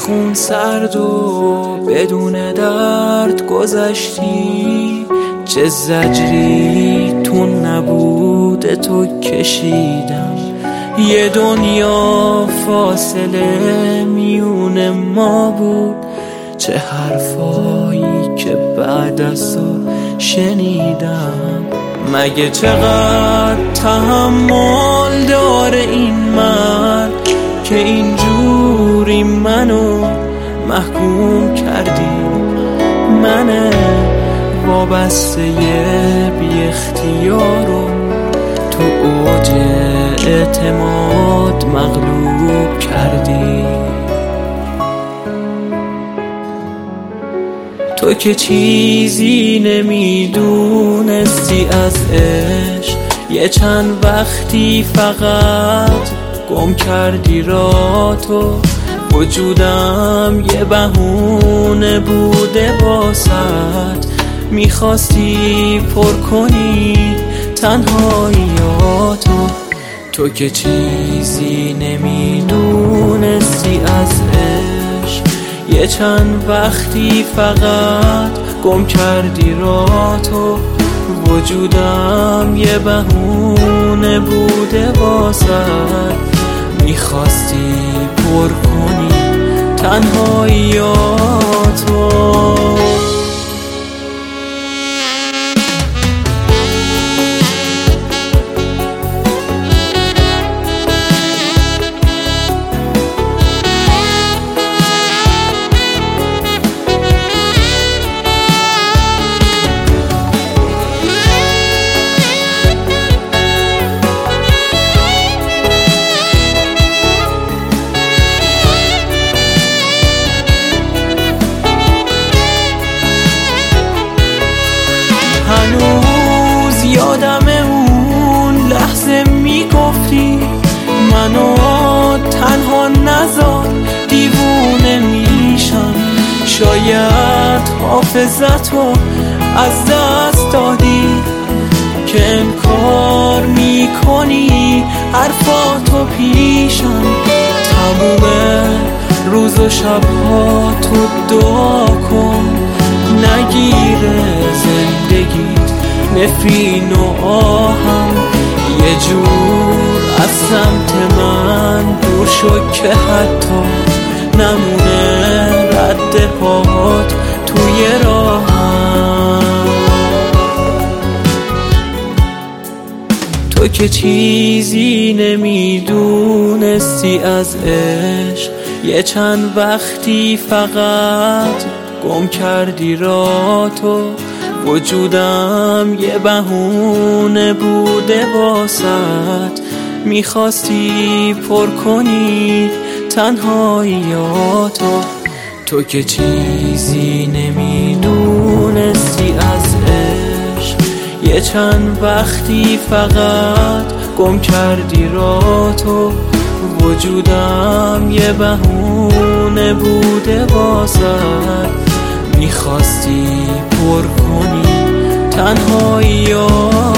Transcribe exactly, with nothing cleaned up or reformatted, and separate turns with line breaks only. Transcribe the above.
خون سرد و بدون درد گذشتی، چه زجری تو نبود تو کشیدم. یه دنیا فاصله میون ما بود، چه حرفایی که بعد از تو شنیدم. مگه چقدر تحمل داره این مرد که اینجوری منو محکوم کردی؟ من وابسته بی اختیارو تو اوج اعتماد مغلوب کردی. تو که چیزی نمیدونستی از عشق، یه چند وقتی فقط گم کردی را تو. وجودم یه بهونه بوده واسط، میخواستی پر کنی تنهاییاتو. تو که چیزی نمیدونستی از عشق، یه چند وقتی فقط گم کردی را تو. وجودم یه بهونه بوده واسط، میخواستی پر کنی تنهاییاتو. هنوز یادم اون لحظه میگفتی منو تنها نذار دیوونه میشم. شاید حافظتو از دست دادی که انکار میکنی حرفاتو پیشم. تموم روز و شبها تو دعا کن نگیره زندگیت نفرین و آهم. یه جور از سمت من دور شو که حتی نمونه رد پاهات توی راهم. تو که چیزی نمیدونستی از عشق، یه چند وقتی فقط گم کردی را تو. وجودم یه بهونه بوده واسط، میخواستی پر کنی تنهاییاتو. تو که چیزی نمیدونستی از عشق، یه چند وقتی فقط گم کردی را تو. وجودم یه بهونه بوده واسط، میخواستی پر کنی تنهاییات.